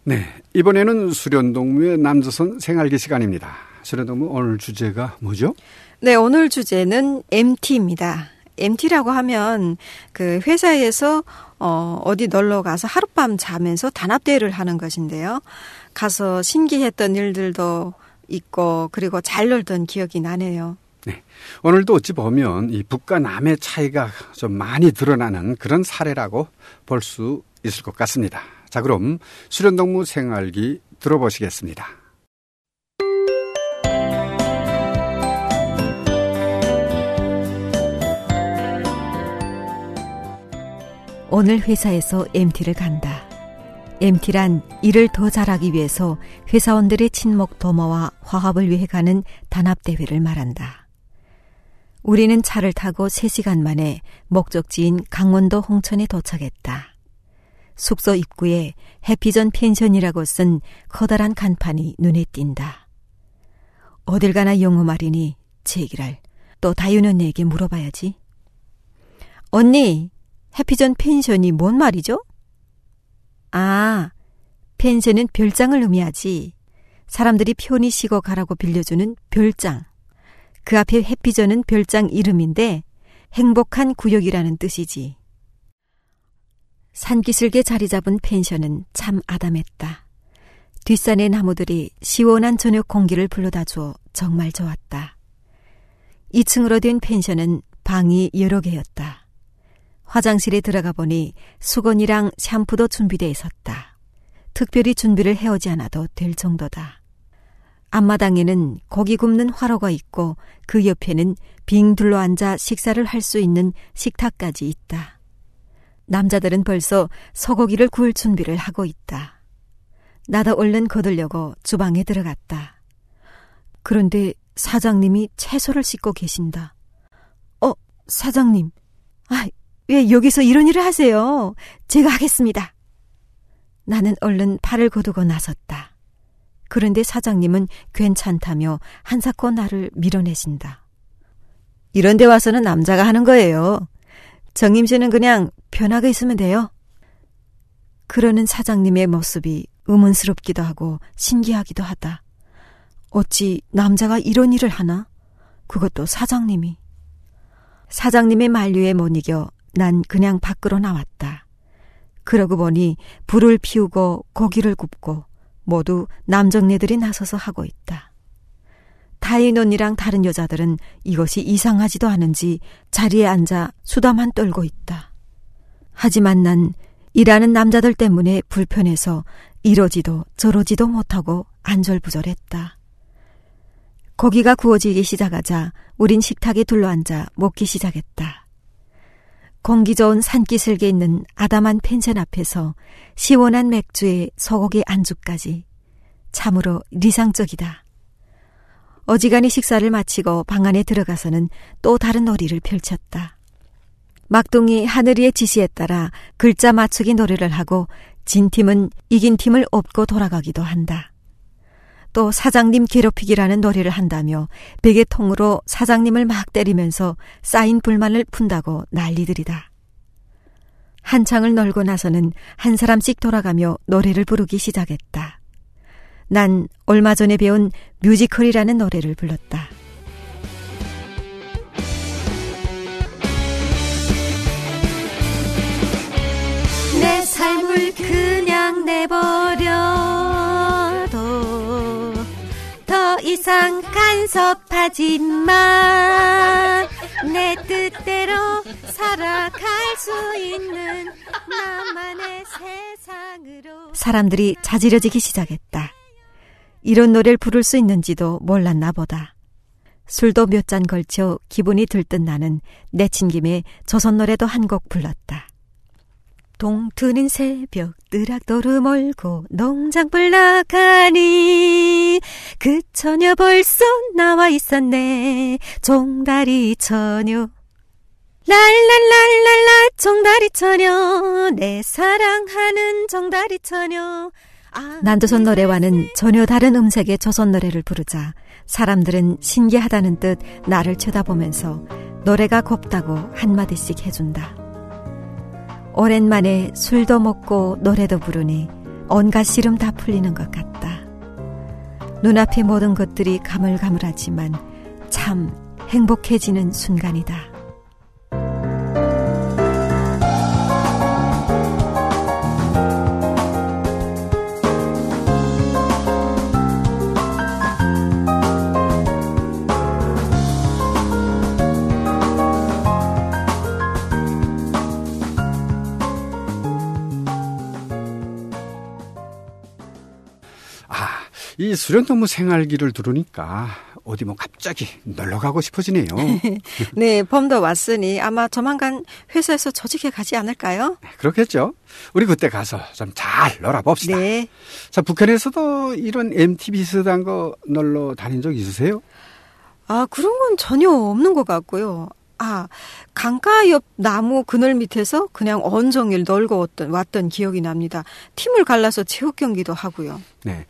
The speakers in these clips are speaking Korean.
네, 이번에는 수련동무의 남조선 생활기 시간입니다. 수련동무 오늘 주제가 뭐죠? 네, 오늘 주제는 MT입니다. MT라고 하면 그 회사에서 어디 놀러 가서 하룻밤 자면서 단합대회를 하는 것인데요. 가서 신기했던 일들도 있고 그리고 잘 놀던 기억이 나네요. 네, 오늘도 어찌 보면 이 북과 남의 차이가 좀 많이 드러나는 그런 사례라고 볼 수 있을 것 같습니다. 자, 그럼 수련동무 생활기 들어보시겠습니다. 오늘 회사에서 MT를 간다. MT란 일을 더 잘하기 위해서 회사원들의 친목 도모와 화합을 위해 가는 단합대회를 말한다. 우리는 차를 타고 3시간 만에 목적지인 강원도 홍천에 도착했다. 숙소 입구에 해피전 펜션이라고 쓴 커다란 간판이 눈에 띈다. 어딜 가나 영어 말이니 제기랄 또 다윤 언니에게 물어봐야지. 언니, 해피전 펜션이 뭔 말이죠? 아, 펜션은 별장을 의미하지. 사람들이 편히 쉬고 가라고 빌려주는 별장. 그 앞에 해피전은 별장 이름인데 행복한 구역이라는 뜻이지. 산기슭에 자리 잡은 펜션은 참 아담했다. 뒷산의 나무들이 시원한 저녁 공기를 불러다 주어 정말 좋았다. 2층으로 된 펜션은 방이 여러 개였다. 화장실에 들어가 보니 수건이랑 샴푸도 준비되어 있었다. 특별히 준비를 해오지 않아도 될 정도다. 앞마당에는 고기 굽는 화로가 있고 그 옆에는 빙 둘러앉아 식사를 할 수 있는 식탁까지 있다. 남자들은 벌써 소고기를 구울 준비를 하고 있다. 나도 얼른 거들려고 주방에 들어갔다. 그런데 사장님이 채소를 씻고 계신다. 사장님. 왜 여기서 이런 일을 하세요? 제가 하겠습니다. 나는 얼른 팔을 거두고 나섰다. 그런데 사장님은 괜찮다며 한사코 나를 밀어내신다. 이런 데 와서는 남자가 하는 거예요. 정임 씨는 그냥 편하게 있으면 돼요. 그러는 사장님의 모습이 의문스럽기도 하고 신기하기도 하다. 어찌 남자가 이런 일을 하나? 그것도 사장님이. 사장님의 만류에 못 이겨 난 그냥 밖으로 나왔다. 그러고 보니 불을 피우고 고기를 굽고 모두 남정네들이 나서서 하고 있다. 다인 언니랑 다른 여자들은 이것이 이상하지도 않은지 자리에 앉아 수다만 떨고 있다. 하지만 난 일하는 남자들 때문에 불편해서 이러지도 저러지도 못하고 안절부절했다. 고기가 구워지기 시작하자 우린 식탁에 둘러앉아 먹기 시작했다. 공기 좋은 산기슭에 있는 아담한 펜션 앞에서 시원한 맥주에 소고기 안주까지 참으로 리상적이다. 어지간히 식사를 마치고 방 안에 들어가서는 또 다른 놀이를 펼쳤다. 막둥이 하늘이의 지시에 따라 글자 맞추기 놀이를 하고 진 팀은 이긴 팀을 업고 돌아가기도 한다. 또 사장님 괴롭히기라는 놀이를 한다며 베개통으로 사장님을 막 때리면서 쌓인 불만을 푼다고 난리들이다. 한창을 놀고 나서는 한 사람씩 돌아가며 노래를 부르기 시작했다. 난 얼마 전에 배운 뮤지컬이라는 노래를 불렀다. 내 삶을 그냥 내버려도 더 이상 간섭하지 마. 내 뜻대로 살아갈 수 있는 나만의 세상으로. 사람들이 자지러지기 시작했다. 이런 노래를 부를 수 있는지도 몰랐나 보다. 술도 몇 잔 걸쳐 기분이 들뜬 나는 내친 김에 조선 노래도 한 곡 불렀다. 동트는 새벽 뜨락도루 몰고 농장불 나가니 그 처녀 벌써 나와 있었네. 종다리 처녀 랄랄랄랄라 종다리 처녀 내 사랑하는 종다리 처녀. 난조선 노래와는 전혀 다른 음색의 조선 노래를 부르자 사람들은 신기하다는 듯 나를 쳐다보면서 노래가 곱다고 한마디씩 해준다. 오랜만에 술도 먹고 노래도 부르니 온갖 시름 다 풀리는 것 같다. 눈앞의 모든 것들이 가물가물하지만 참 행복해지는 순간이다. 이 수련동무 생활기를 들으니까 어디 뭐 갑자기 놀러 가고 싶어지네요. 네, 봄도 왔으니 아마 조만간 회사에서 조직해 가지 않을까요? 네, 그렇겠죠. 우리 그때 가서 좀 잘 놀아봅시다. 네. 자, 북한에서도 이런 MT 비슷한 거 놀러 다닌 적 있으세요? 아, 그런 건 전혀 없는 것 같고요. 아, 강가 옆 나무 그늘 밑에서 그냥 온종일 놀고 왔던 기억이 납니다. 팀을 갈라서 체육 경기도 하고요. 네.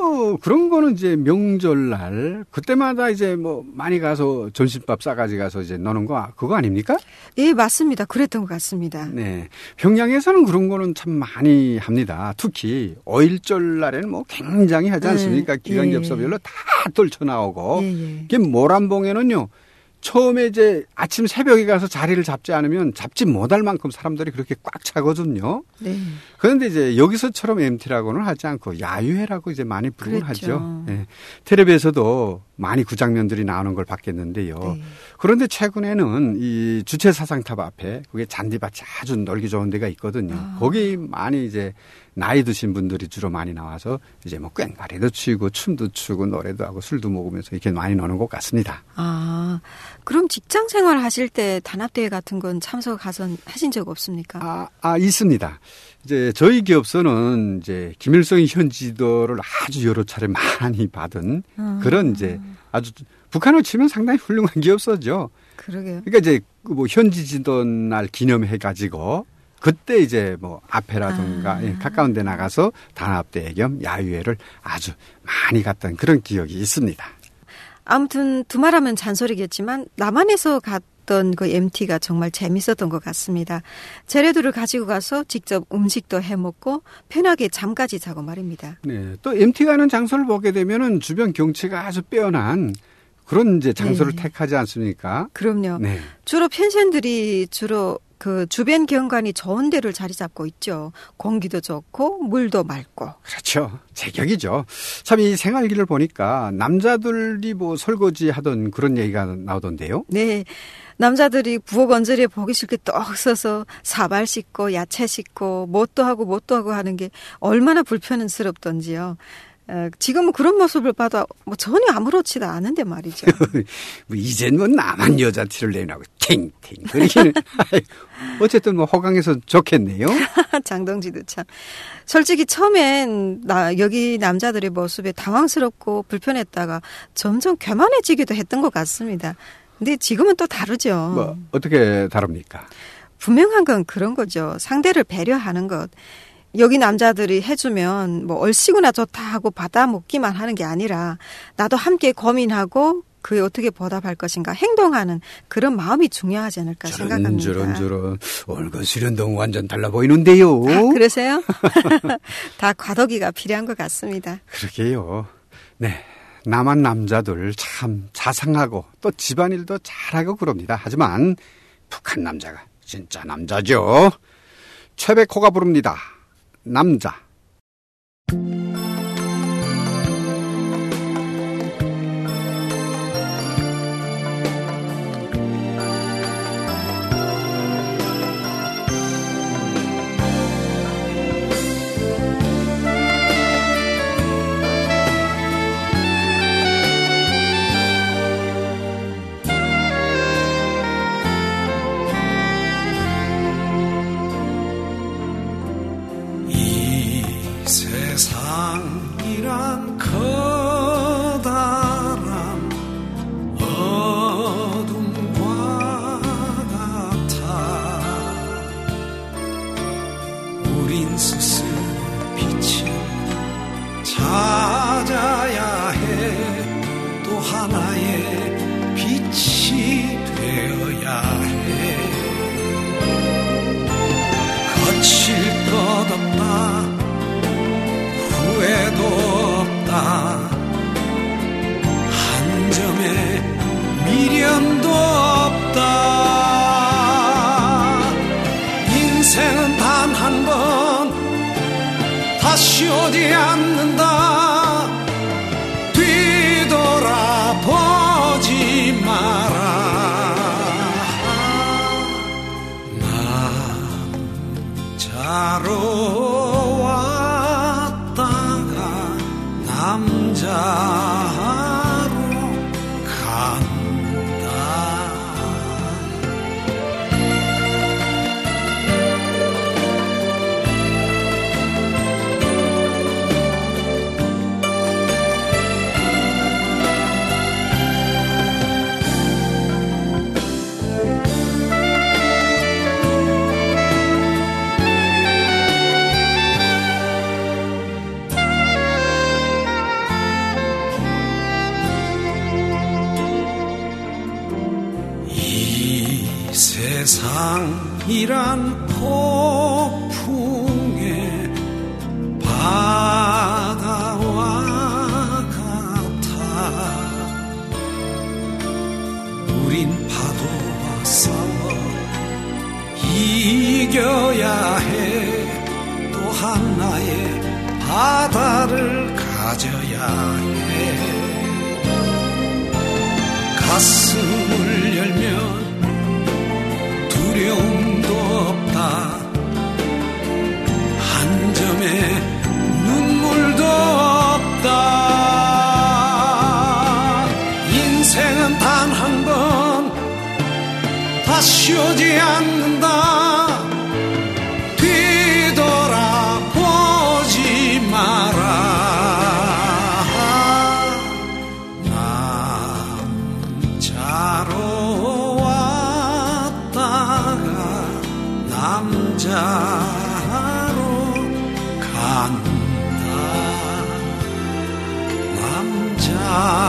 그런 거는 이제 명절날, 그때마다 이제 뭐 많이 가서 점심밥 싸가지 가서 이제 노는 거, 그거 아닙니까? 예, 맞습니다. 그랬던 것 같습니다. 네. 평양에서는 그런 거는 참 많이 합니다. 특히 5.1절 날에는 뭐 굉장히 하지 않습니까? 기간겹서별로 다 떨쳐나오고. 이게 모란봉에는요, 처음에 이제 아침 새벽에 가서 자리를 잡지 않으면 잡지 못할 만큼 사람들이 그렇게 꽉 차거든요. 네. 그런데 이제 여기서처럼 MT라고는 하지 않고 야유회라고 이제 많이 부르곤 그렇죠. 하죠. 네. 텔레비에서도 많이 그 장면들이 나오는 걸 봤겠는데요. 네. 그런데 최근에는 이 주체사상탑 앞에 그게 잔디밭이 아주 놀기 좋은 데가 있거든요. 거기 많이 이제 나이 드신 분들이 주로 많이 나와서 이제 뭐 꽹과리도 치고 춤도 추고 노래도 하고 술도 먹으면서 이렇게 많이 노는 것 같습니다. 아, 그럼 직장 생활 하실 때 단합대회 같은 건 하신 적 없습니까? 있습니다. 이제 저희 기업소는 이제 김일성의 현지도를 아주 여러 차례 많이 받은 그런 이제 아주 북한으로 치면 상당히 훌륭한 기업소죠. 그러게요. 그러니까 이제 뭐 현지지도 날 기념해 가지고 그때 이제 뭐 앞에라든가 가까운 데 나가서 단합대회 겸 야유회를 아주 많이 갔던 그런 기억이 있습니다. 아무튼 두말하면 잔소리겠지만 남한에서 갔던 그 MT가 정말 재밌었던 것 같습니다. 재래도를 가지고 가서 직접 음식도 해먹고 편하게 잠까지 자고 말입니다. 네, 또 MT 가는 장소를 보게 되면은 주변 경치가 아주 빼어난 그런 이제 장소를 택하지 않습니까? 그럼요. 네. 주로 펜션들이 그 주변 경관이 좋은 데를 자리 잡고 있죠. 공기도 좋고 물도 맑고. 그렇죠. 제격이죠. 참 이 생활기를 보니까 남자들이 뭐 설거지 하던 그런 얘기가 나오던데요. 네. 남자들이 부엌 언저리에 보기 싫게 떡 서서 사발 씻고 야채 씻고 뭣도 하고 하는 게 얼마나 불편스럽던지요. 지금은 그런 모습을 봐도 뭐 전혀 아무렇지도 않은데 말이죠. 뭐 이젠 뭐 나만 여자 티를 내라고 탱탱 그러기는 어쨌든 뭐 호강해서 좋겠네요. 장동지도 참. 솔직히 처음엔 여기 남자들의 모습에 당황스럽고 불편했다가 점점 교만해지기도 했던 것 같습니다. 근데 지금은 또 다르죠. 뭐 어떻게 다릅니까? 분명한 건 그런 거죠. 상대를 배려하는 것. 여기 남자들이 해주면 뭐 얼씨구나 좋다 하고 받아 먹기만 하는 게 아니라 나도 함께 고민하고 그에 어떻게 보답할 것인가 행동하는 그런 마음이 중요하지 않을까 생각합니다. 저런 오늘 그 수련동 완전 달라 보이는데요. 그러세요? 다 과도기가 필요한 것 같습니다. 그러게요. 네. 남한 남자들 참 자상하고 또 집안일도 잘하고 그럽니다. 하지만 북한 남자가 진짜 남자죠. 최백호가 부릅니다. 남자. 세상이란 커다란 어둠과 같아 우린 스스로 빛을 찾아야 해 또 하나의 빛이 되어야 해 거칠 것 없다 다시 오지 않는다. 뒤돌아보지 마라. 남자로 왔다가 남자로 간다. 세상이란 폭풍의 바다와 같아. 우린 파도와 싸워 이겨야 해. 또 하나의 바다를 가져야 해. 가슴을 열면 두려움도 없다. 한 점의 눈물도 없다. 인생은 단 한 번 다시 오지 않는다. 뒤돌아보지 마라. 남자로 간다. 남자